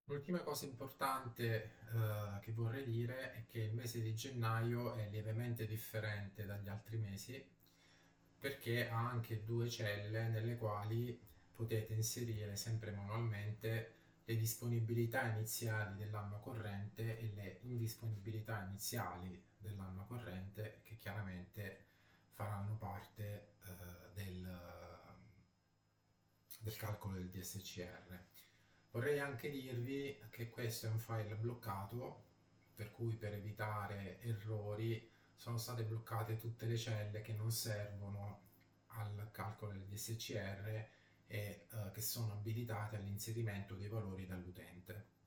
L'ultima cosa importante che vorrei dire è che il mese di gennaio è lievemente differente dagli altri mesi perché ha anche due celle nelle quali potete inserire sempre manualmente le disponibilità iniziali dell'anno corrente e le indisponibilità iniziali dell'anno corrente che chiaramente faranno parte del calcolo del DSCR. Vorrei anche dirvi che questo è un file bloccato, per cui per evitare errori sono state bloccate tutte le celle che non servono al calcolo del DSCR e che sono abilitate all'inserimento dei valori dall'utente.